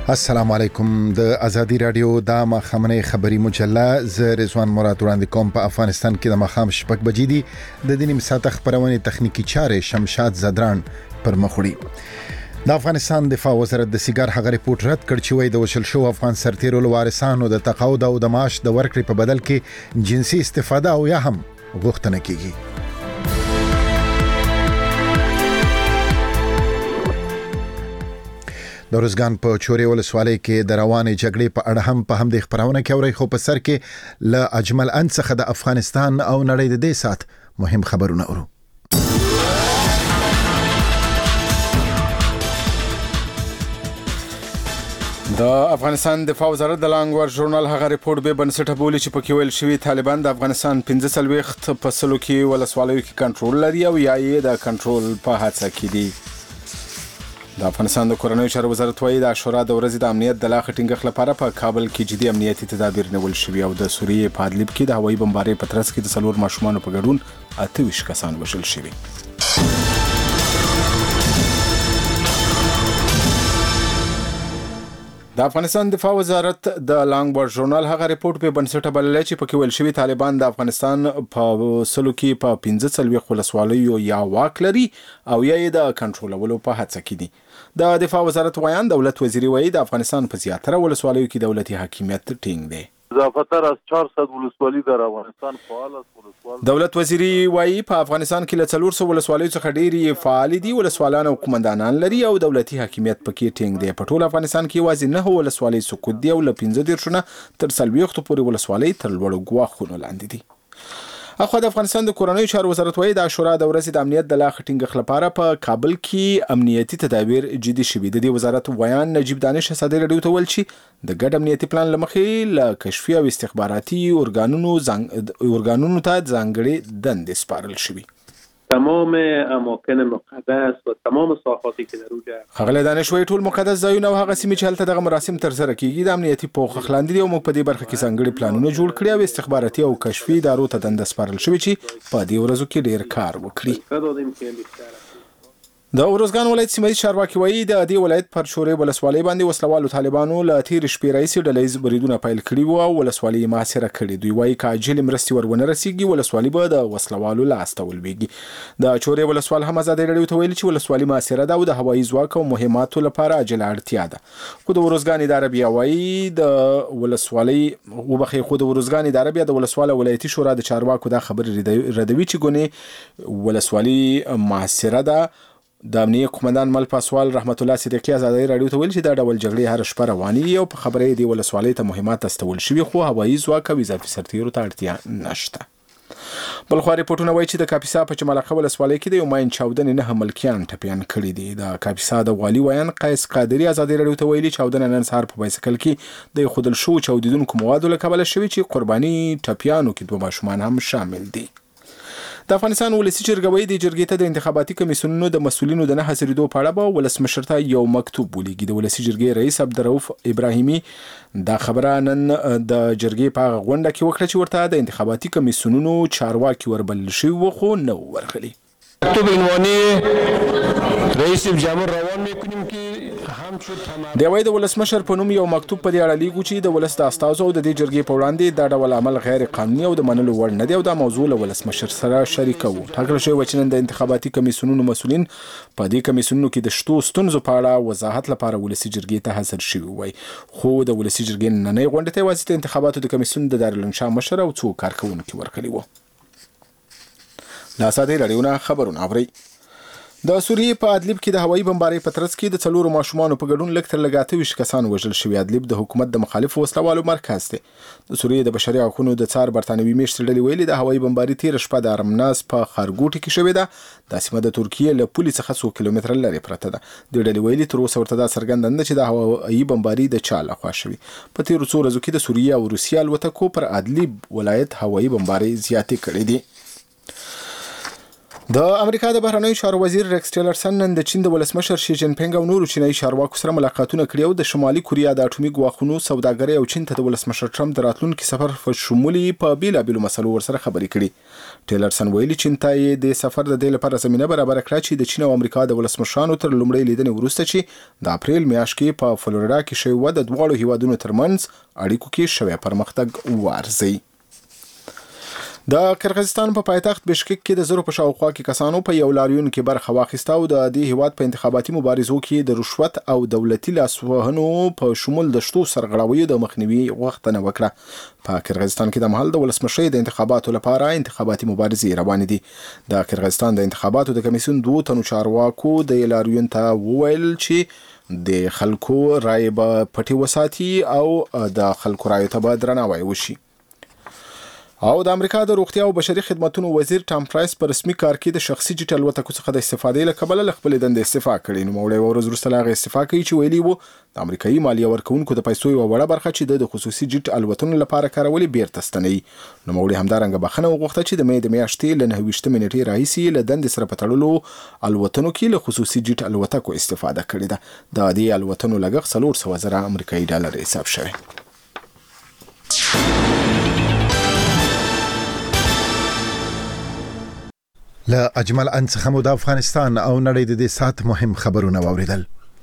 السلام علیکم. د ازادي رادیو د مخامنه خبري مجله ز رضوان مراد وړاندې کوم. په افغانستان کې د مخام شپږ بجې دي. د دیني مساته خبرونه تخنیکی چارې شمشاد زدران پر مخوړي. د افغانستان دفاع وزارت د سیګار هغه ریپورت رد کړ چې وایي د وشل شو افغان سرتیرو وارثانو د تقاعد او د معاش د ورکړې په بدل کې جنسي استفاده او یا هم غوښتنه کیږي. د روزګان په چوري ولسوالۍ کې د روانې جګړې په اړه هم په همدې خبرونه کې اوري. خو په سر کې ل اجمل ان څخه د افغانستان او نړۍ د دې سات مهم خبرونه اورو. د افغانستان دفاع وزارت د لانګور ژورنال هغه ریپورت به بنسټه بولی چې پکې ویل شوی طالبان د افغانستان 15 فصلو کې ولسوالیو کې کنټرول لري او یا یې د کنټرول په هڅه کې دي. د افغانستان د کورنیو چارو وزارت وايي د عاشورا د ورځې د امنیت د لا ټینګښت لپاره په کابل کې جدي امنیتي تدابیر نیول شوي او د سوریې په ادلب کې د هوایي بمبارۍ په ترڅ کې د څلور ماشومان په ګډون 28 کسان وژل شوي. د افغانستان دفاع وزارت د لانګور ژورنال هغه ریپورت په بنسټه بللی چې پکې ویل شوی طالبان د افغانستان په سلو کې په 15 ولسوالیو یا واک لري او یا یې د کنټرولولو په هڅه کې دي. د دفاع وزارت وایي دولت وزیر وایي د افغانستان په زیاتره ولسوالیو کې دولتي حاکمیت ټینګ دی. اضافتر از 400 ولسوالی در افغانستان فعال است. دولت وزیری وایي په افغانستان کې له 400 ولسوالیو څخه ډېری فعال دي. ولسوالان او قومندانان لري او دولتي حاکمیت پکې ټینګ دی. په ټول افغانستان کې یوازې 9 ولسوالۍ سقوط دي او له 15 تر 40 پورې ولسوالۍ تر لوړو ګواښونو لاندې دي. اخو د افغانستان د کورنیو چارو وزارت وايي د عاشورا د ورځې د امنیت د لا ټینګښت لپاره په کابل کې امنیتي تدابیر جدي شوي. د دې وزارت ویان نجیب دانش ازادي رادیو ته ویل چې د ګډ امنیتي پلان لمخې له کشفي او استخباراتي ارګانونو ته ځانګړي دندې سپارل شوي. تمام اماکن مقدس و تمام ساحاتی که در اونجا خغل دانش وی ټول مقدس ځایونه او هغه سیمې چې هلته دغه مراسم ترسره کیږي د امنیتي پوښ خلاندې دي او موږ په دې برخه کې ځانګړي پلانونه جوړ کړي او استخباراتي او کشفي ادارو ته دنده سپارل شوي چې په دې ورځو کې ډیر کار وکړي. د روزګان ولایت سیمه چارواکي وایي د دې ولایت پر شورې ولسوالۍ باندې وسلوالو طالبانو له تیر شپې راځي ډلهیز بریدونه پیل کړي وو او ولسوالۍ محاصره کړي. دوی وایي که عاجل مرستې ورونه رسیږي ولسوالۍ به د وسلوالو لاس ته ولویږي. د چورې ولسوال هم ازادي رادیو ته ویل چې ولسوالۍ محاصره ده او د هوایي ځواک او مهماتو لپاره عاجله اړتیا ده. خو د روزګان اداره بیا وایي د ولسوالۍ خو د روزګان اداره بیا د ولسوال ولایتي شورا د چارواکو دا خبر ردوي چې ګونې ولسوالۍ محاصره ده. د امنیه قومندان مل پاسوال رحمت الله صدیقی ازادي رادیو ته ویل چې دا ډول جګړې هر شپه رواني او په خبرې دی ولسوالۍ ته مهمات استول شوي خو هوایي ځواک او اضافي سرتیرو ته اړتیا نشته. بل خو ریپورتونه وایي چې د کاپیسا په چملقه ولسوالۍ کې د یو ماین چاودنې 9 ملکیان ټپیان کړي دي. د کاپیسا د والي ویان قیس قادری ازادي رادیو ته ویلي چاودنه نن سهار په بایسکل کې د خودل شو چاودیدونکو موادو له کبله شوي چې قرباني ټپیانو کې 2 ماشومان هم شامل دي. د افغانستان ولسی جرګه وایي د جرګې ته د انتخاباتي کمیسیونونو د مسولینو د نه حاضرېدو په اړه به ولسمشر ته یو مکتوب ولیږي. د ولسی جرګې رئیس عبدالرؤف ابراهیمي دا خبره نن د جرګې په غونډه کې وکړه چې ورته د انتخاباتي کمیسیونونو چارواکي وربلل شوي وو خو نه ورغلي. مکتوب عنوانی رئیس جمهور روان میکنیم که همچون د وای د ولسمشر په نوم یو مکتوب په دې اړه لیکو چې د ولس د استازو او د دې جرګې په وړاندې دا ډول عمل غیر قانوني او د منلو وړ نه دی او دا موضوع له ولسمشر سره شریکو. ټاکل شوی و چې نن د انتخاباتي کمیسیونونو مسولین په دې کمیسیونونو کې د شتو ستونزو په اړه وضاحت لپاره ولسی جرګې ته حاضر شوي وای. خو د ولسی جرګې نننۍ غونډه ته واسطه انتخاباتو د کمیسیون د دارالانشا مشر او څو کارکونکو ورکړي وو. ازادي رادیو نه خبرونه اوري. د سوریې په ادلب کې د هوایي بمبارۍ په ترڅ کې د څلورو ماشومانو په ګډون لږ تر لږه 28 کسان وژل شوي. ادلب د حکومت د مخالفو وسلوالو مرکز دی. د سوریې د بشري حقوقو د څار برتانوي میشتې ډلې ویلي د هوایي بمبارۍ تیر شپه د ارمناس په خارګوټي کې شوې ده. دا سیمه د ترکیې له پولې څخه 100 کیلومتره لرې پرته ده. د ډلې ویلي تر اوسه ورته دا څرګنده ده چې د هوایي بمبارۍ د چا لخوا شوې. په تیرو څو ورځو کې د سوریې او روسیې الوتکو پر ادلب ولایت هوایي بمبارۍ زیاتې کړې دي. د امریکا د بهرنیو چارو وزیر ریکس ټیلرسن نن د چین د ولسمشر شي جین پینګ او نورو چینایي چارواکو سره ملاقاتونه کړي او د شمالي کوریا د اټومي ګواښونو سوداګرۍ او چین ته د ولسمشر ټرمپ د راتلونکي سفر په شمولي په بیلابیلو مسلو ورسره خبرې کړي. ټیلرسن ویلي چین ته د سفر د دې لپاره زمينه برابر کړه چې د چین او امریکا د ولسمشرانو تر لومړۍ لیدنې وروسته چې د اپریل میاشت کې په فلوریدا کې شوی و د دواړو هیوادونو ترمنځ اړیکو کې شوی پرمختګ وارزي. د قرغیزستان په پایتخت بشکک کې د زرو په شاوخوا کې کسانو په یو لاریون کې برخه واخیسته او د دې هیواد په انتخاباتي مبارزو کې د رشوت او دولتي لاسوهنو په شمول د شتو سرغړاویو د مخنیوي غوښتنه وکړه. په قرغیزستان کې د محل د ولسمشۍ د انتخاباتو لپاره انتخاباتي مبارزې روانې دي. د قرغیزستان د انتخاباتو د کمیسیون 2 تنو چارواکو د لاریون ته وویل چې د خلکو رائے به پټي وساتي او د خلکو رائے ته به درناوی وشي. او د امریکا د روغتیا او بشري خدماتو وزیر ټام پرایس په رسمي کار کې د شخصي جیټ الوتکو څخه د استفادې لپاره له خپل دندې استعفا کړې. نو موړې ورځ وروسته لا استعفا کوي چې ویلي وو د امریکایي مالیه ورکونکو د پیسو یو وړه برخه چې د خصوصي جیټ الوتنو لپاره کارولې بیرته ستنوي. نو موړې همدارنګه بخنه وغوښته چې د مې د میاشتې له 29 منټې راهیسې له دندې سره په تړلو الوتنو کې له خصوصي جیټ الوتکو استفاده کړې ده. د دې الوتنو لګښت 400,000 امریکایي ډالر حساب شوی. له اجمل ان څخه مو د افغانستان او نړۍ د دې سات مهم خبرونه واوریدل.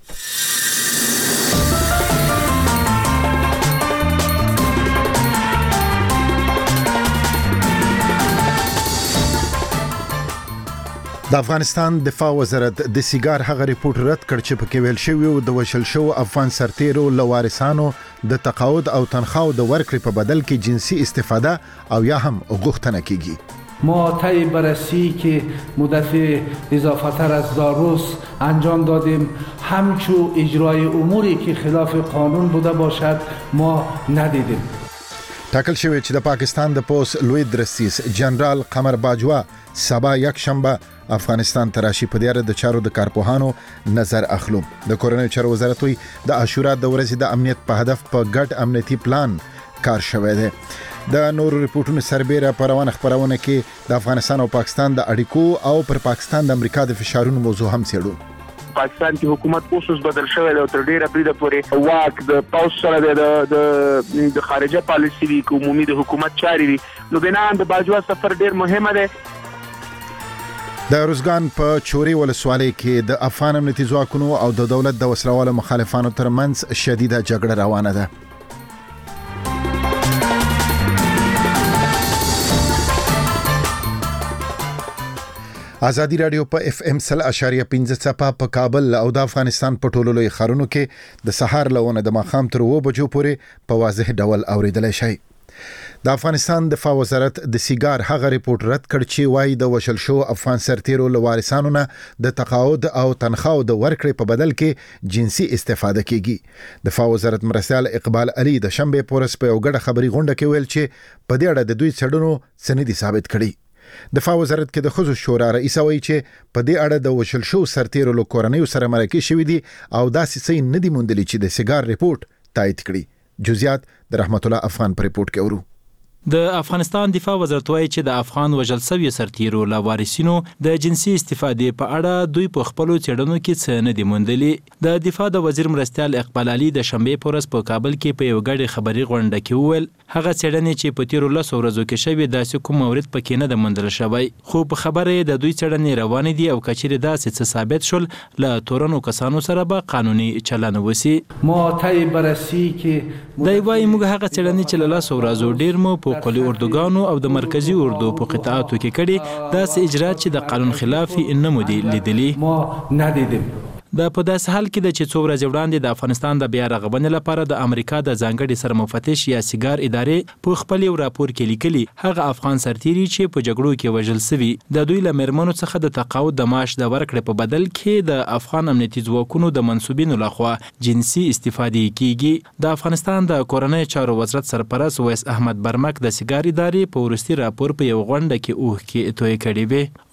د افغانستان دفاع وزارت د سیګار هغه ریپورت رد کړ چې پکې ویل شوی و د وشل شو افغان سرتیرو لوارثانو د تقاعد او تنخواو د ورکړې په بدل کې جنسي استفاده او یا هم غوښتنه کیږي. ما طی بررسی که مدت اضافه تر از 10 روز انجام دادیم همچو اجرای اموری که خلاف قانون بوده باشد ما ندیدیم. ټاکل شوی چې د پاکستان د پوس لوی درسیس جنرال قمر باجوا سبا یک شنبه افغانستان تراشي په دیاره د چارو د کارپوهانو نظر اخلو. د کورنۍ چارو وزارت وی د عاشورا د ورځې د امنیت په هدف په ګډ امنیتي پلان کار شوی دی. د نورو ریپورتونو سربېره په روانه خبرونه کې د افغانستان او پاکستان د اړیکو او پر پاکستان د امریکا د فشارونو موضوع هم څېړو. پاکستان کې حکومت اوس بدل شوی دی تر ډیره پرې د پورې واک د پاوس سره د خارجه پالیسي وی عمومي د حکومت چاري وی نو بنان د باجوا سفر ډیر مهمه ده. د روزګان په چوري ولسوالۍ کې د افغان امنیتي ځواکونو او د دولت د وسلوالو مخالفانو ترمنځ شدیده جګړه روانه ده. ازادي رادیو په اف ام 100.15 صفه په کابل او د افغانستان په ټولو لوی ښارونو کې د سهار لونه د ماښام تر 2 بجو پورې په واضح ډول اوریدلای شي. د افغانستان دفاع وزارت د سیګار هغه ریپورت رد کړ چې وايي د وشل شو افغان سرتیرو لوارثانو نه د تقاعد او تنخواو د ورکړې په بدل کې جنسي استفاده کیږي. دفاع وزارت مرستیال اقبال علي د شنبه پورس په یو غړ خبري غونډه کې ویل چې په دې اړه د دوی څېړنو سندي ثابت کړي. دفاع وزارت کې د خصوص شورا رئیس وایي چې په دې اړه د وشل شو سرتیرو له کورنۍ سره مرکه شوې دي او داسې څه نه دي موندلي چې د سیګار ریپورت تایید کړي. جزئیات د رحمت الله افغان پر ریپورت کې ورو. د افغانستان دفاع وزارت وايي چې د افغان وژل شوي سرتیرو له وارثینو د جنسي استفادې په اړه دوی په خپل چړنو کې څه نه دي موندلي. د دفاع د وزیر مرستیال اقبال علي د شنبه پورس په کابل کې په یو غړي خبري غونډه کې وویل هغه چړنې چې په تیرو 10 ورځو کې شوي داسې کوم مورد پکې نه د موندل شوی خو په خبره د دوی چړنې روان دي او کچېره داسې څه ثابت شول له تورنو کسانو سره به قانوني چلن وسی. ما طی بررسی که دای وای موږ هغه چړنې چې له 10 ورځو ډیر مو په قلی اردوګانو او د مرکزی اردو په قطاعاتو کې کړي داسې اجرات چې د قانون خلافي نه مو دي لیدلي ما ندیدیم. د په داس حال کې د چې څو ورځې وړاندې د افغانستان د بیا رغبنې لپاره د امریکا د ځانګړي سرمفتش یا سیګار ادارې په خپل یو راپور کې لیکلي هغه افغان سرتیري چې په جګړو کې وژل شوي د دوی له مرمنو څخه د تقاعد د معاش د ورکړې په بدل کې د افغان امنیتي ځواکونو د منسوبینو لخوا جنسي استفاده کیږي. د افغانستان د کورنۍ چارو وزارت سرپرست ویس احمد برمک د سیګار ادارې په ورستي راپور په یو غونډه کې اوه کې توې کړې وي.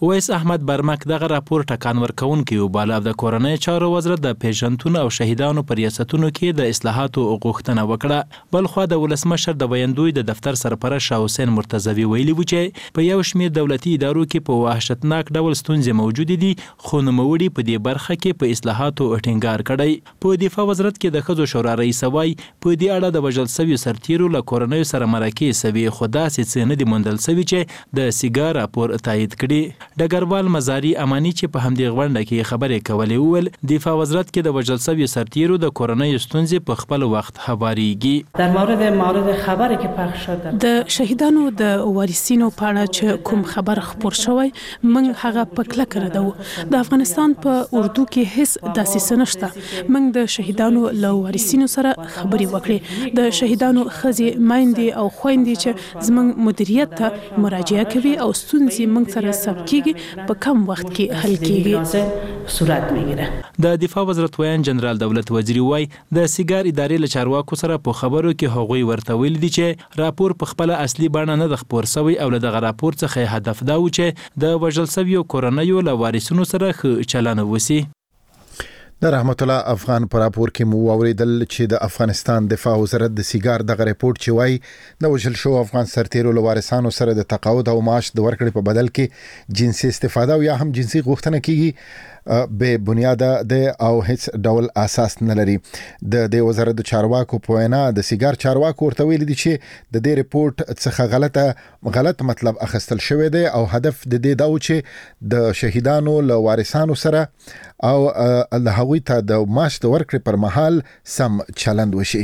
ویس احمد برمک دغه راپور ټکان ورکوونکی وباله او د کورنۍ چارو وزارت د پیژندون او شهیدانو په ریاستونو کې د اصلاحاتو غوښتنه وکړه. بلخوا د ولسمشر د ویندوی د دفتر سرپرست شاه حسین مرتضوي ویلي و چې په یو شمېر دولتي ادارو کې په وحشتناک ډول ستونزې موجودې دي، خو نوموړي په دې برخه کې په اصلاحاتو ټینګار کړی. په دفاع وزارت کې د ښځو شورا رئیس وایي په دې اړه د وژل سویو سرتیرو له کورنیو سره مرکې سوي، خو داسې څه نه دي موندل سوي چې د سیګار راپور تایید کړي. ډګروال مزاري اماني چې په همدې غونډه کې خبرې کولې وویل دفاع وزارت کې د وژل سویو سرتیرو د کورنۍ ستونزې په خپل وخت هوارېږي. در مورد خبری که پخش شده د شهیدانو د وارثینو په اړه چې کوم خبر خپور شوی موږ هغه په کلکه ردوو. د افغانستان په اردو کې هیڅ داسې څه نشته. موږ د شهیدانو له وارثینو سره خبرې وکړې. د شهیدانو ښځې میندې او خویندې چې زموږ مدیریت ته مراجعه کوي او ستونزې موږ سره ثبت کیږي په کم وخت کې حل کیږي صورت میگیره. د دفاع وزارت ویان جنرال دولت وزیری وای د سیګار ادارې له چارواکو سره په خبرو کې هغوی ورته ویل دي چې راپور په خپل اصلي بڼه نه د خپور سوی او له دغه راپور څخه هدف دا و چې د وژل سویو کورنیو له وارثینو سره ښه چلند وسی. د رحمت الله افغان پر راپور کې مو اوریدل چې د افغانستان دفاع وزارت د سیګار دغه ریپورت چې وایي د وژل شو افغان سرتیرو له وارثانو سره د تقاعد او معاش د ورکړې په بدل کې جنسي استفاده او یا هم جنسي غوښتنه کیږي به بنیاده ده او هیڅ ډول اساس نه لري. د وزارت د چارواکو په وینا د سیګار چارواکو ورته ویلي دي چې د دې ریپورت څخه غلط مطلب اخیستل شوی دی او هدف د دې دا و چې د شهیدانو له وارثانو سره او له هغوی ته د معاش د ورکړې پر مهال سم چلند وشي.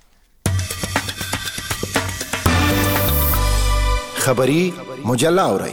خبری مجله اورئ.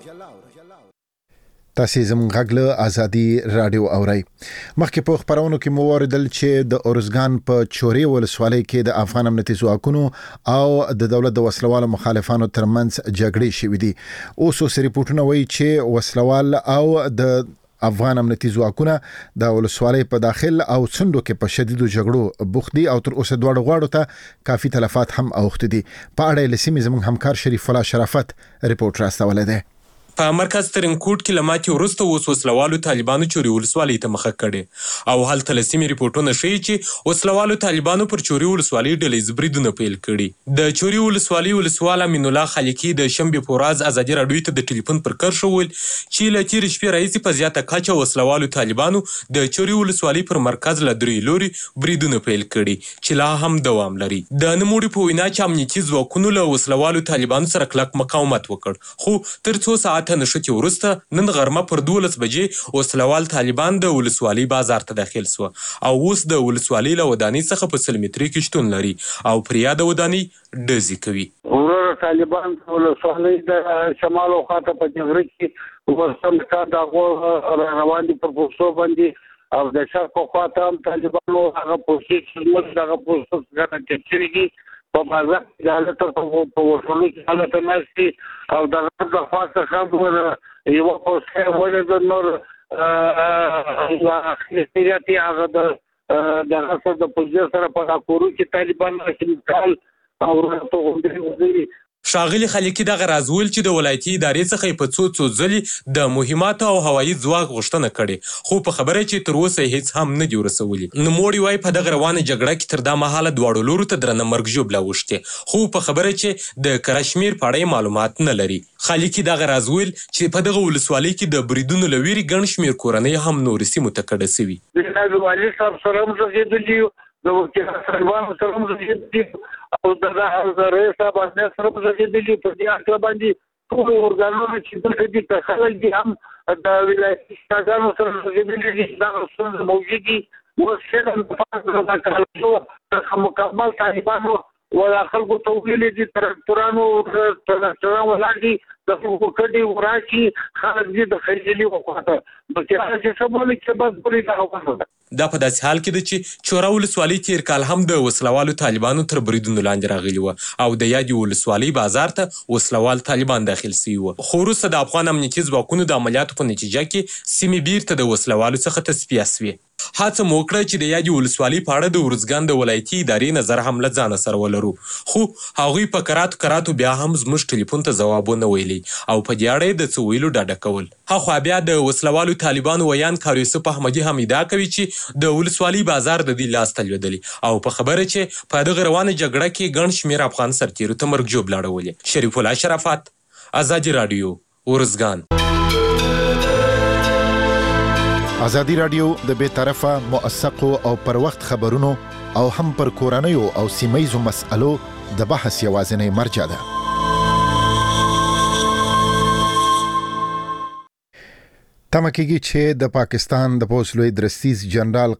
تاسو زموږ غږ له ازادي رادیو اورئ. مخکې په خبرونو کې مو اوریدل چې د اورزګان په چوري ولسوالۍ کې د افغان امنیتي ځواکونو او د دولت د وسلوالو مخالفانو ترمنځ جګړې شوې دي. اوس ریپورتونه وایي چې وسلوال او د افغان امنیتي ځواکونه د ولسوالۍ په داخل او څنډو کې په شدیدو جګړو بوخت دي او تر اوسه دواړو غواړو ته کافي تلفات هم اوښتي دي. په اړه لسیمې زموږ همکار شریف الله شرافت ریپورت راستولی دی. په مرکز ترنکوټ کې لماتې وروسته اوس وسلوالو طالبانو چوري ولسوالۍ ته مخه کړې او هلته له سیمې ریپورټونه ښیي چې وسلوالو طالبانو پر چوري ولسوالۍ ډلیز بریدونه پیل کړي. د چوري ولسوالۍ ولسوال امین الله خالقي د شنبې په ورځ ازادي راډیو ته د ټلیفون پر کرښه وویل چې له تېرې شپې راهیسې په زیاته کچه وسلوالو طالبانو د چوري ولسوالۍ پر مرکز له درې لوري بریدونه پیل کړي چې لا هم دوام لري. د نوموړي په وینا چې امنیتي ځواکونو له وسلوالو طالبانو سره کلک مقاومت وکړ، خو تر څو ساعته نښتې وروسته نن غرمه پر 12 بجې وسلوال طالبان د ولسوالۍ بازار ته داخل سو او اوس د ولسوالۍ له ودانۍ څخه په 100 متري کې شتون لري او پر یاده ودانۍ ډزې کوي. ورور طالبان ولسوالۍ د شمال او خاطه په جګړه کې ورسم کا د روان دي پر پوسټو باندې او د شرق خواته هم طالبانو هغه پوسټ موږ دغه پوسټ څنګه چچريږي په بازار کې حالت په وټولو کې حالت ناشتي او د خاصه خبره یو پوسټ ولې د نور اخلاقیاتي هغه د غصب د پولیس سره په کورو کې طالبان راځي او ورته وګوري. ښاغلي خالقي دغه راز ویل چې د ولایتي ادارې څخه په څو ځلې د مهماتو او هوایي ځواک غوښتنه کړې، خو په خبره چې تر اوسه هیڅ هم نه دي ورسولي. نوموړي وایي په دغه روانه جګړه کې تر دا مهاله دواړو لورو ته درنه مرګ ژوبله اوښتې، خو په خبره چې د کشمیر په اړه معلومات نه لري. خالقي دغه راز ویل چې په دغه ولسوالۍ کې د بریدونو له ویرې ګڼ شمېر کورنۍ هم نورې سیمو ته کډه سوي. د والي صاحب سره هم زغېدلي د وکیل طالبانو سره هم زغېدلي او د رئیس صاحب سره هم زغېدلي. په دې اړه باندې ټول ورګانونه چې دلته دي په خلک دي هم د ولایتي شاګانو سره زغېدلي دي. دا څه موجود دي اوس څنګه د کارکو مکمل طالبانو ولا خلکو توغیل دي ترانو ولاندي د خلکو کډي وراشي خلک دي د خېلي وخته بلکې هغه څه بوله چې بس پوری دا دا په داسې حال کې ده چې چوره ولسوالۍ تیر کال هم د وسلوالو طالبانو تر بریدونو لاندې راغلي وه او د یادې ولسوالۍ بازار ته وسلوال طالبان داخل سوي وه، خو وروسته د افغان امنیتي ځواکونو د عملیاتو په نتیجه کې سیمې بیرته د وسلوالو څخه تصفیه سوې. هڅه مو وکړه چې د یادې ولسوالۍ په اړه د ارزګان د ولایتي ادارې نظر هم له ځانه سره ولرو، خو هغوی په کراتو بیا هم زموږ ټلیفون ته ځواب ونه ویلي. ویلي او په دې اړه د څه ویلو ډاډه کول. هاخوا بیا د وسلوالو طالبانو ویان کار یوسف احمدي هم ادعا کوي چې د ولسوالۍ بازار د دې لاس ته لوېدلی او په خبره چې په دغه روانه جګړه کې ګڼ شمېر افغان سرتیرو ته مرګ ژوبله اړولې. شریف الله شرافت، ازادي راډیو، ارزګان. ازادي راډیو د بې طرفه موثقو او پر وخت خبرونو او هم پر کورنیو او سیمه‌یزو مسألو د بحث یوازینی مرجع ده. تمه کېږي چې د پاکستان د پولیس لوی درستیز جنرال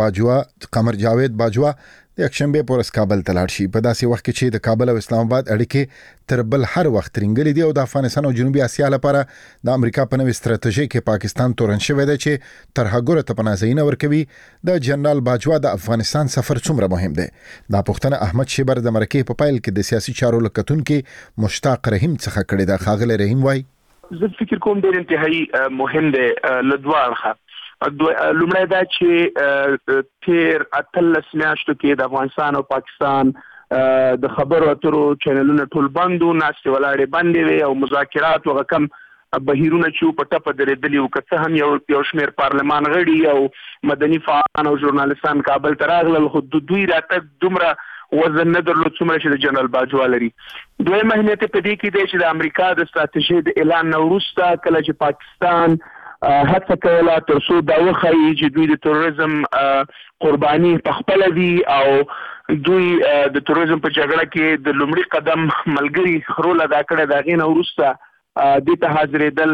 قمر جاوید باجوا د یکشنبه پر کابل ته لاړ شي په داسې وخت کې چې د کابل او اسلام آباد اړیکې تر بل هر وخت ترنګلې دي او د افغانستان او جنوبي اسیا لپاره د امریکا په نوې ستراتیژي کې پاکستان تورن شوی دی چې تر هغه ته پناهځایونه ورکوي. د جنرال باجوا د افغانستان سفر څومره مهم دی؟ دا پوښتنه احمد شیبر د مرکې په پایل کې د سیاسي چارو لکتونکو مشتاق رحیم څخه کړې ده. خاغله رحیم وایي زه فکر کوم ډېر انتهایی مهم دی لدوارخه. لومړی دا چې تیر 18 میاشتو کې د افغانستان او پاکستان د خبرو اترو چینلونه ټول بندو، ناستې ولاړې بندې وې او مذاکرات وغه کم بهیرونه چې په ټپه درېدلي وو. که څه هم یو شمېر پارلمان غړي او مدني فعالان او ژورنالستان کابل ته راغلل، خو دوی راتګ دومره وزن نه درلود څومره چې د جنرال باجوا لري. دویم اهمیت په دې کې دی چې د امریکا د ستراتیژۍ د اعلان نه وروسته کله چې پاکستان هڅه کوله تر څو دا وښایي چې دوی د تروریزم قرباني پخپله دي او دوی د تروریزم په جګړه کې د لومړي قدم ملګري رول ادا کړی، د هغې نه وروسته دې ته حاضرېدل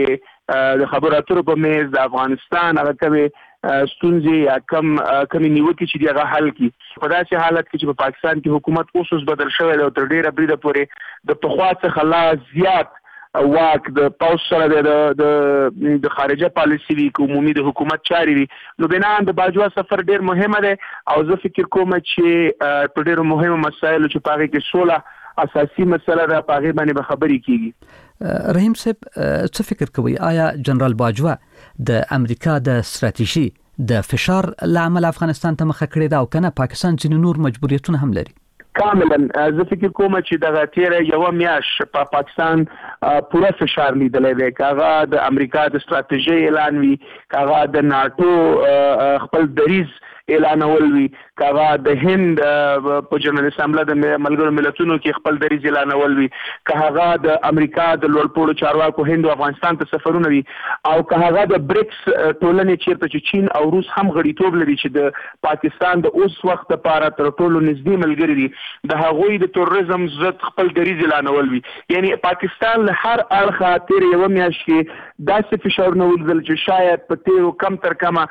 چې د خبرو اترو په میز د افغانستان هغه کومې ستونزې یا کمې نیوکې چې دي هغه حل کړي. په داسې حالت کې چې په پاکستان کې حکومت اوس بدل شوی دی او تر ډېره بریده پورې د پخوا څخه لا زیات واک د پوځ سره د خارجه پالیسي وي که عمومي د حکومت چارې وي، نو بناً د باجوا سفر ډېر مهمه دی او زه فکر کوم چې په ډېرو مهمو مسایلو چې په هغې کې سوله اساسي مسله ده په هغې باندې به خبرې کېږي. رحیم صاحب څه فکر کوئ؟ آیا جنرال باجوا د امریکا د ستراتیژي د فشار له امله افغانستان ته مخه کړې ده او کنه پاکستان ځینې نور مجبوریتونه هم لري؟ کاملا زه فکر کوم چې دغه تیره یوه میاشت په پاکستان پوره فشار لیدلی دی، که هغه د امریکا د ستراتیژۍ اعلان وي، که هغه د ناټو خپل دریځ اعلانول وي، که هغه د هند په جنرال اسامبله د ملګرو ملتونو کې خپل دریځ اعلانول وي، که هغه د امریکا د لوړپوړو چارواکو هند او افغانستان ته سفرونه وي، او که هغه د بریکس ټولنې چیرته چې چین او روس هم غړیتوب لري چې د پاکستان د اوس وخت لپاره تر ټولو نږدې ملګري دي، د هغوی د تروریزم ضد خپل دریځ اعلانول وي. یعنی پاکستان له هر اړخه تیر یوه میاشت کې داسې فشارونه ولیدل چې شاید په تیرو کم تر کمه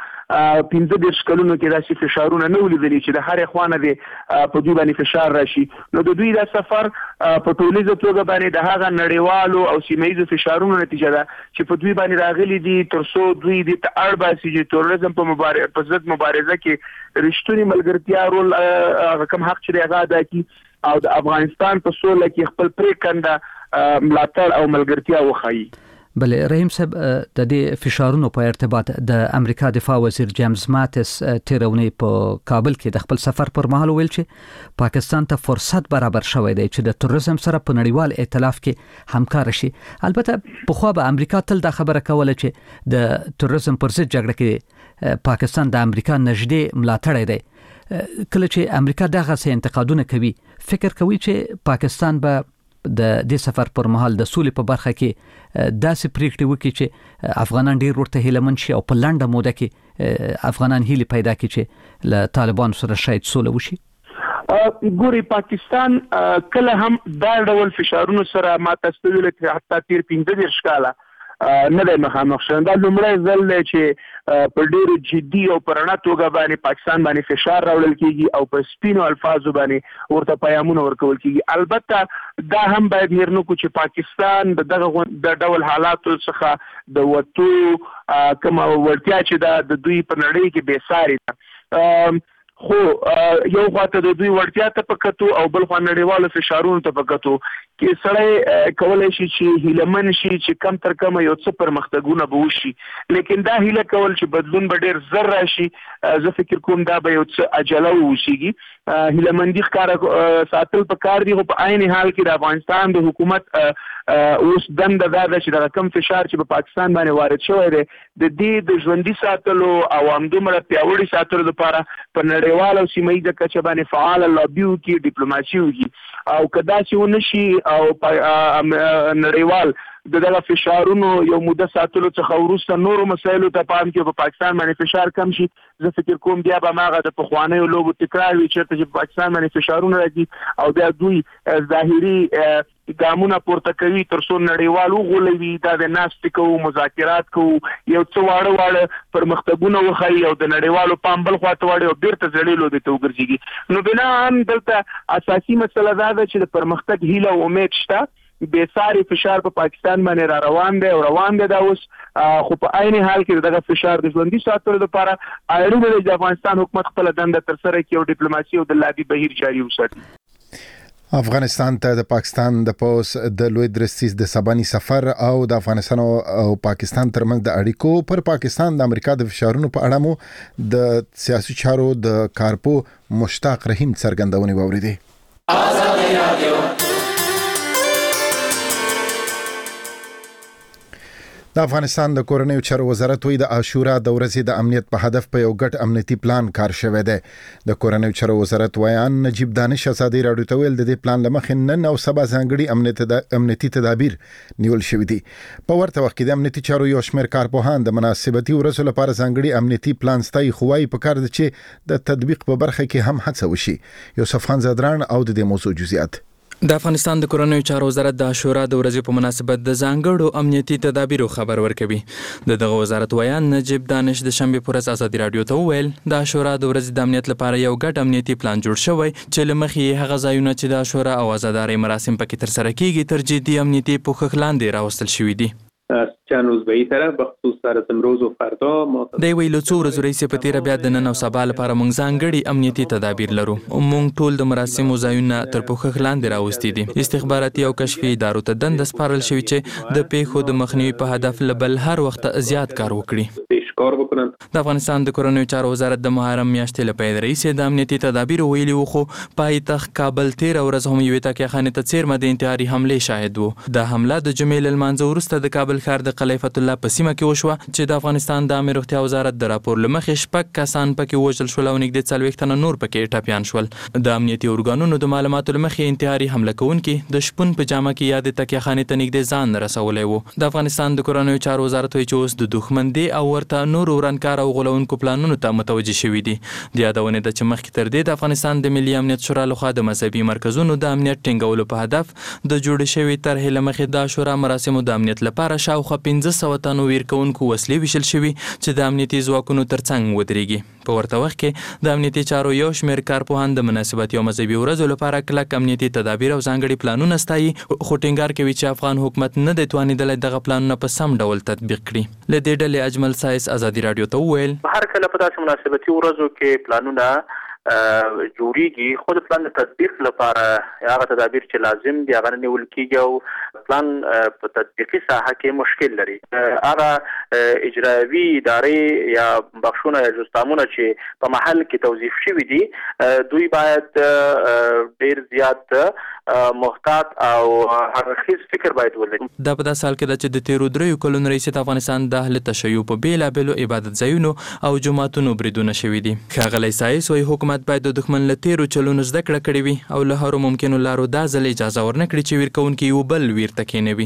15 کلونو کې داسې فشارونه نه ولیدلي چې د هرې خوا نه د په دوی باندې فشار راشي. نو د دوی دا سفر په ټولیزه توګه باندې د هغه نړیوالو او سیمه ییزو فشارونو نتیجه ده چې په دوی باندې راغلي دي تر څو دوی دې ته اړ باسي چې تروریزم په ضد مبارزه کې رښتونې ملګرتیا رول کوم حق چې دی هغه ادا کړي او د افغانستان په سوله کې خپل پرېکنده ملاتړ او ملګرتیا وښایي. بله رحیم صاحب د دې فشارونو په ارتباط د امریکا دفاع وزیر جیمز ماتس تیرونی په کابل کې د خپل سفر پر مهال ویل چې پاکستان ته فرصت برابر شوی دی چې د تروریزم سره په نړیوال ائتلاف کې همکار شي. البته پخوا به امریکا تل دا خبره کوله چې د تروریزم پر ضد جګړه کې پاکستان د امریکا نږدې ملاتړی دی. کله چې امریکا دغه څه انتقادونه کوي، فکر کوي چې پاکستان به د دې سفر پر مهال د سولې په برخه کې داسې پریکړې وکړي چې افغانان ډیر ورته هیلهمن شي او په لنډه موده کې افغانان هیله پیدا کړي چې له طالبانو سره شاید سوله وشي؟ ګوري پاکستان کله هم دا ډول فشارونو سره ما تاسو ویل چې حتی تیر 15 کاله نه دی مخامخ شوی. دا لومړی ځل دی چې په ډېرو جدي او په رڼه توګه باندې پاکستان باندې فشار راوړل کېږي او په سپینو الفاظو باندې ورته پیغامونه ورکول کېږي. البته دا هم باید هېر نه کړو چې پاکستان د ډول حالاتو څخه د وتو کومه وړتیا چې ده د دوی په نړۍ کې بېسارې ده، خو یو خواته د دوی وړتیا ته په کتو او بل خوا نړیوالو فشارونو ته په کتو کې سړی کولای شي چې هیلمن شي چې کم تر کم یو څه پرمختګونه به وشي، لیکن دا هیله کول چې بدلون به ډیر زر راشي زه فکر کوم دا به یو څه عجله وشيږي. هیلمندي ښکاره ساتل پکار دي، خو په عین حال کې د افغانستان د حکومت اوس دنده دا ده چې د کم فشار چې په پاکستان باندې وارد شوی دی د دې د ژوندۍ ساتلو او همدومره پیاوړي ساتلو لپاره په نړیوال او سیمه ییزه کچه باندې فعال لابي وکړي، ډیپلوماسي وکړي، او که داسې ونه شي او نړیوال دغه فشارونو یو موده ساتلو څخه وروسته نورو مسایلو ته پام کې په پاکستان باندې فشار کم شي، زه فکر کوم بیا به هغه د پخوانیو لوبو تکرار وي چېرته چې په پاکستان باندې فشارونه راځي او بیا دوی ظاهري ګامونه پورته کوي تر څو نړیوال وغولوي، دا د ناستې کوو، مذاکرات کوو، یو څه واړه پرمختګونه وښایي او د نړیوالو پام بل خواته واړي او بیرته زړې لوبې ته وګرځېږي. نو بناً دلته اساسي مسله دا ده چې د پرمختګ هیله او امید شته، بے ساري فشار په پاکستان باندې را روان دی او روان دی دا اوس، خو په عین حال کې دغه فشار د ژوندۍ ساتلو لپاره اړینه ده چې افغانستان حکومت خپل دنده ترسره کړي او ډیپلوماسي او د لابي بهیر جاري وساتي. افغانستان ته د پاکستان د پوس د لوی درستیز د سباني سفر او د افغانستان او پاکستان ترمنځ د اړیکو پر پاکستان د امریکا د فشارونو په اړه مو د سیاسي چارو د کارپو مشتاق رحیم څرګندونې واوریدې. آزادي رادیو د افغانستان د کورنیو چارو وزارت وی د عاشورا د ورځې د امنیت په هدف په یو ګډ امنیتي پلان کار شوی دی. د کورنیو چارو وزارت ویان نجیب دانش ازادي راډیو ته ویل د دې پلان لمخې نن او سبا ځانګړي امنیتي تدابیر نیول شوی دي. په ورته وخت کې د امنیتي چارو یو شمېر کارپوهان د مناسبتي ورځو لپاره ځانګړي امنیتي پلان ستایي، خو وايي په کار دي چې د تطبیق په برخه کې هم هڅه وشي. یوسف خان زادران او د دې موضوع جزئیات. د افغانستان د کورنیو چارو وزارت د عاشورا د ورځې په مناسبت د ځانګړو امنیتي تدابیرو خبر ورکوي. دغه وزارت ویان نجیب دانش د شنبه پر ورځ ازادي راډیو ته وویل د عاشورا د ورځې د امنیت لپاره یو ګډ امنیتي پلان جوړ شوی چې لمخې هغه ځایونه چې د عاشورا او آزاداري مراسم پکې ترسره کیږي تر جدي امنیتي پوښښ لاندې راوستل شوی دي. چند روز به این طرف بخصوص سر امروز و فردا ما دی ویلو څو ورځې رئیس په تیر بیا د نن او سبا لپاره موږ ځانګړي امنیتي تدابیر لرو. موږ ټول د مراسمو ځایونه تر پوښښ لاندې راوستي دي. استخباراتي او کشفي ادارو ته دنده سپارل شوې چې د پیښو د مخنیوي په هدف لبل هر وخت زیات کار وکړي. د افغانستان د کورنیو چارو وزارت د محرم میاشتې لپاره رئیس د امنیتي تدابیر ویلي و، خو پایتخت کابل تیر ورځ هم یو تاکي د څیرمه د انتحاري حمله شاهد وو. د حمله د جمعې لمانځه وروسته د کابل ښار د خلیفۃ الله په سیمه کې وشوه چې د افغانستان د امیر روغتیا وزارت د راپور لمخې شپږ کسان پکې وژل شول او نږدې 40 تنه نور پکې ټپیان شول. د امنیتي ارګانونو د معلوماتو لمخې انتحاري حمله کوونکي د شپون په جامه کې یاد تاکي ته نږدې ځان رسولی وو. د افغانستان د کورنیو چارو وزارت وایي چې اوس د دښمن دی او ورته نور ورانکار او غولونکو پلانونو ته متوجه شوي دي. د یادونې د چې مخکې تر دې د افغانستان د ملي امنیت شورا لخوا د مذهبي مرکزونو د امنیت ټینګولو په هدف د جوړ شوي طرحې لمخې د شورا مراسمو د امنیت لپاره شاوخوا 1500 تنو ویرکونکو وسلې ویشل شوي چې د امنیتي ځواکونو ترڅنګ ودرېږي. په ورته وخت کې د امنیتي چارو یو شمېر کارپوهان د مناسبت یو مذهبي ورځو لپاره کلک امنیتي تدابیر او ځانګړي پلانونه ستایي، خو ټینګار کوي چې افغان حکومت نه دی توانېدلی دغه پلانونه په سم ډول تطبیق کړي. له دې ډلې اجمل سایس ازادي راډیو ته وویل هر کله په داسې مناسبتي ورځو کې پلانونه جوړیږي، خو د پلان د تطبیق لپاره هغه تدابیر چې لازم دي هغه نیول کیږي او پلان په تطبیقي ساحه کې مشکل لري. هغه اجرایوي ادارې یا بخښونه یا جستامونه چې په محل کې توظیف شوي دي دوی باید ډیر زیات محتاط او هرخیز فکر باید ولري. دا په داسې حال کې ده چې د تیرو 3 کلونو رئیس د افغانستان د اهل تشیع په بیلابیلو عبادت ځایونو او جوماتونو بریدونه شوي دي. ښاغلی سایس وایي حکومت باید د دښمن له تیرو چلونو زده کړه کړې وي او له هرو ممکنو لارو دا ځل اجازه ورنه کړي چې ویر کوونکي یو بل ویر ته کېنوي.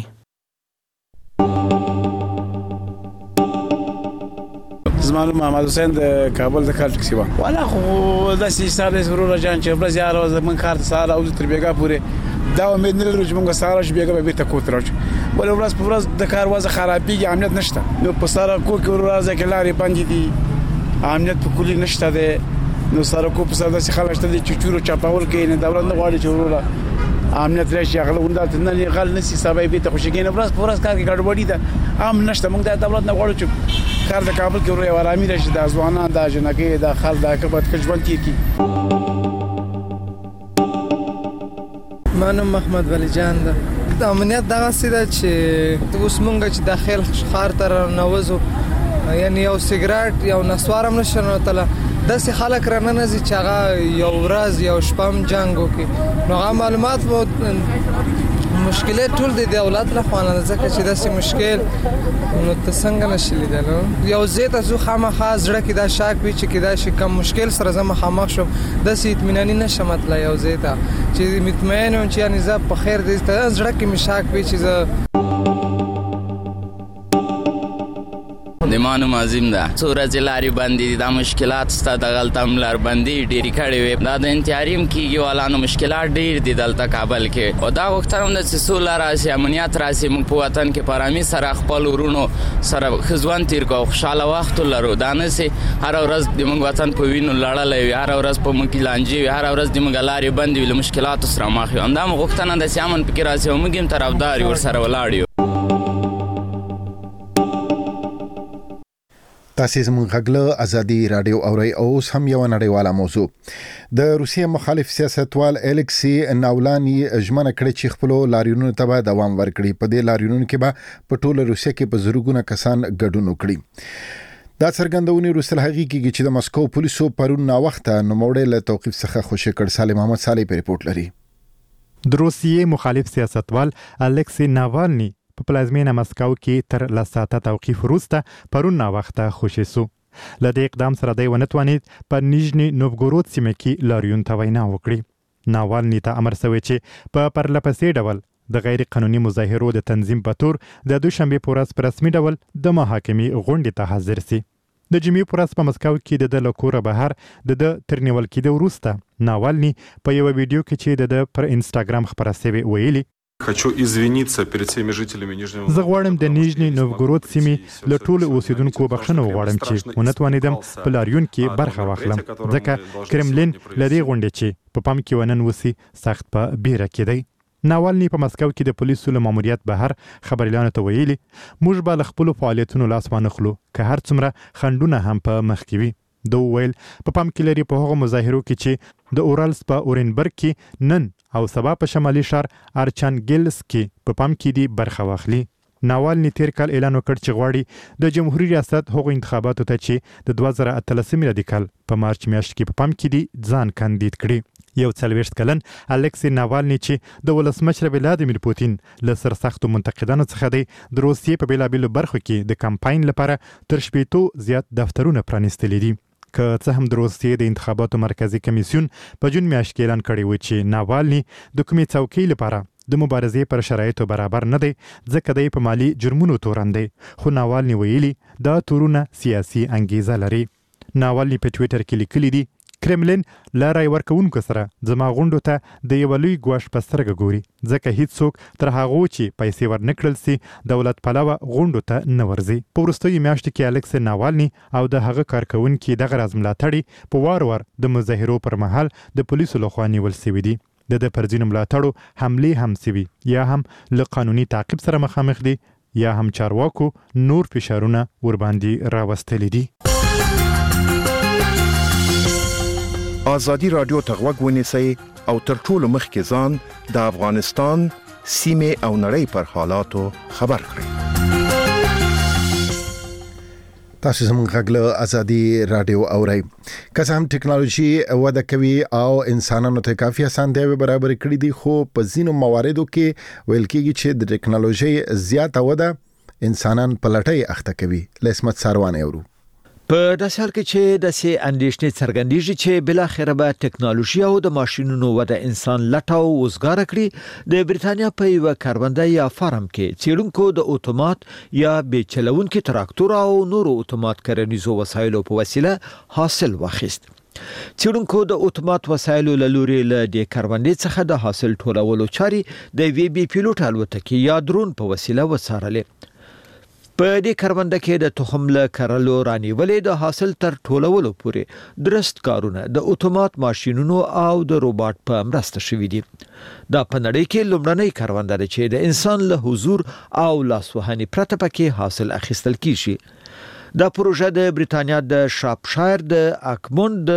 زمان محمد حسین د کابل د کال ټکسي و ولا خو داسې حساب یې ورور جان چې ورځ یار ورځ من کار سره او تر بیګا پورې دا امید نه لرو چې موږ سره شو بیګا به بیرته کوت راځو ول ورځ په ورځ د کار وځه خرابېږي امنیت نشته نو په سره کو کې ورځ کې لارې باندې دي امنیت په کلی نشته ده نو سره کو په سره داسې خلک شته چې چورو چاپاول کوي نه دولت نه غواړي چې ورور امنیت راشي هغه وندات نه غل نسی سبا بیرته خوشګین ورځ په ورځ کار کې ګډوډي ده ام نشته موږ د دولت نه غواړو چې کار د کابل کې ورو آرامي راشي د ځوانان د جنګي د خل د کبد کجوان کی منم محمد ولی جان ده د امنیت دغه سیده چې اوس مونږ چې داخل ښار ته نوځو یعنی یو سیګریټ یو نسوارم نشنه تله داسې خلک راننځي چې هغه یو ورځ یو شپم جنگ وکړي نو هغه معلومات مو مشکلات ټول د دولت له خوا نه ځکه چې داسې مشکل نو ته څنګه نشي لیدلو یو زیات زو خامخا زړه کې دا شک وي چې کدا شي کم مشکل سره زما خامخ شم داسې اطمینانی نشم مطلب یو زیات چې مطمئن یم چې یعنی زه په خیر دې ته زړه کې مشاک وي چې زه د مانو مازیم ده سورج لاري باندې د مشکلات ست د غلطم لار باندې ډيري کړي وي دا د انتحاریم کیږي ولانو مشکلات ډیر دي دلته کابل کې او دا وخترم د سول راسي امنیت راسي موږ په وطن کې پرامي سره خپل ورونو سره خزوان تیر کو خوشاله وخت لرو دا نه سي هر ورځ د موږ وطن په وینو لړلې هر ورځ په موږ لانجي هر ورځ د موږ لاري باندې ول مشکلات سره مخ هم دا وختنه د سیامن فکر راسي موږ هم طرفدار ور سره ولاړ تاسو زموږ غږله ازادي رادیو اوري او هم یو نړیواله موضوع د روسیې مخالف سیاستوال الکسی ناولانی ژمنه کړې چې خپل لاریونونو ته به دوام ورکړي په دې لاریونونو کې به په ټوله روسیې کې په زرګونه کسان ګډون وکړي دا څرګندونې روسل هغې کېږي چې د مسکو پولیسو پرون ناوخته نوموړی له توقیف څخه خوشي کړ سالم محمد صالح په ریپورت لري د روسیې مخالف سیاستوال الکسی ناوالني په پلازمینه مسکو کې تر لساته توقیف وروسته پرون وخته خوشی سو لدې اقدام سره دی ونتوانید په نیژنی نوفګورود سیمه کې لاریون ته وینا وکړي ناوالني ته امر شوی چې په پرلپسې ډول د غیر قانوني مظاهرو د تنظیم په تور د دوشنبه په ورځ په رسمي ډول د محاکمې غونډې ته حاضر سي د جمعې په ورځ په مسکو کې د لکوره بهر د ترنیول کېدو وروسته ناوالني په یو ویډیو کې چې د پر انستګرام خبره شوی ویلي Хочу извиниться перед всеми жителями Нижнего زه غواړم د نیژنی نوفګورود سیمې له ټولو اوسیدونکو بخښنه وغواړم چې ونتوانیدم په لاریون کې برخه واخلم ځکه کرملین لدې غونډې چې په پام کې ونن وسی سخت په بیره کې دی ناوالني په مسکو کې د پولیسو له ماموریت بهر خبريالانو ته ویلي موږ به له خپل فعالیتونو لاس وانخلو که هر څومره خندونه هم په مخ کې وي دوه ویل په پام کې لري په هغه مظاهرو کې چې د اورالس په اورنبرګ کې نن او سبا په شمالي شهر ارچانګلس کې په پام کې دی برخه واخلي ناوالني تیر کال اعلان وکړ چې غواړي د جمهوریت ریاست هغو انتخاباتو ته چې د 2013 میلادي کال په مارچ میاشت کې په پام کې دی ځان کاندید کړي یو 40 کلن الکسی ناوالني چې د ولسمشر ولادیمیر پوتین له سرسختو منتقدانو څخه دی د روسیې په بیلابیلو برخو کې د کمپاین لپاره تر شپېتو زیات دفترونه پرانیستلي دي که څه هم د روسیې د انتخاباتو مرکزی کمیسیون په جون میاشت کې اعلان کړی و چې ناوالني د کومې څوکۍ لپاره د مبارزې پر شرایطو برابر نه دی ځکه دی په مالی جرمونو تورن دی خو ناوالني ویلي دا تورونه سیاسي انګیزه لري ناوالني په ټویټر کې لیکلي دي کرملین لارای ورکوونکو سره زما غونډو ته د یو لوی ګواښ په سترګه ګوري ځکه هیڅوک تر هغه چې پیسې ورنکړل سي دولت پلوه غونډو ته نه ورځي په وروستیو میاشتو کې الکسی ناوالني او د هغه کارکونکو دغه راز ملاتړي په وار د مظاهرو پر مهال د پولیسو لخوا نیول شوی دي د پرځینو ملاتړو حمله هم سوي یا هم له قانوني تعقیب سره مخامخ دي یا هم چارواکو نور فشارونه ور باندې راوستل دي ازادي رادیو ته غوږ ونیسئ او تر ټولو مخکې ځان د افغانستان سیمې او نړۍ پر حالاتو خبر کړئ تاسو زموږ غږله ازادي رادیو اورئ که څه هم ټکنالوژي وده کوي او انسانانو ته کافي اسانتیاوې برابر کړي دي خو په ځینو مواردو کې ویل کېږي چې د ټکنالوژي زیاته وده انسانان په لټۍ اخته کوي لسمت ساروان اورو په داسې حال کې چې داسې اندېښنې څرګندېږي چې بل اخر به ټکنالوژي او د ماشينونو وده انسان لټاو وزګار کړي د بریتانیا په یو کاربندای یا فارم کې چیرونکو د اتومات یا به چلونکو تراکتور او نور اتومات کرنیزو وسایلو په وسیله حاصل واخیست چیرونکو د اتومات وسایلو لوري له د کاربندای څخه د حاصل ټولولو چاري د وی بي پیلوټ الوتکې یا درون په وسیله وسارلې په دې کاربنده کې د تخم له کرلو رانیولې د حاصل تر ټولولو پورې درست کارونه د اتومات ماشينونو او د روباټ په مرسته شوي دي دا په نړۍ کې لومړنۍ کاربنده ده چې د انسان له حضور او لاسوهنې پرته پکې حاصل اخیستل کیږي دا پروژه د بریتانیا د شاپشایر د اکموند د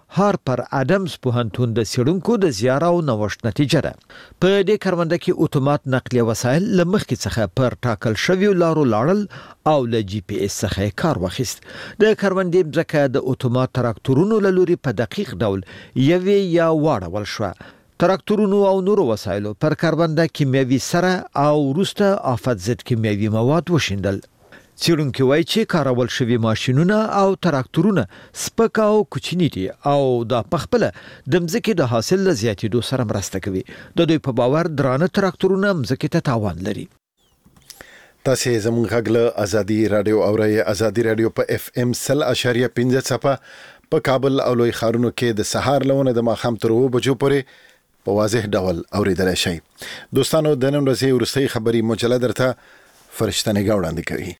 هارپر ادمز پوهنتون د سیړونکو د زیاره او نوښت نتیجه ده. په دې کرونده کې اتومات نقلیه وسایل لمخکې څخه پر ټاکل شویو لارو لاړل او له جی پی اس څخه کار واخیست. د کروندې ځکه د اتومات تراکتورونو له لوري په دقیق ډول یوې یا واړول شو. تراکتورونو او نورو وسایلو پر کرونده کیمیاوي سره او وروسته آفت ضد کیمیاوي مواد وشیندل. څېړونکي وایي چې کارول شوي ماشینونه او تراکتورونه سپک او کوچني دي او دا پخپله د مځکې د حاصل له زیاتېدو سره مرسته کوي. د دوی په باور درانه تراکتورونه مځکې ته تاوان لري. تاسو زموږ غږ له ازادي رادیو اورئ. ازادي رادیو په اف ام 100.5 څپه په کابل او لوی ښارونو کې د سهار لونه د ماښام تر 2 بجو پورې په واضح ډول اوریدلای شئ. دوستانو د نن ورځې وروستۍ خبري مجله درته فرشته نگاه وړاندې کوي.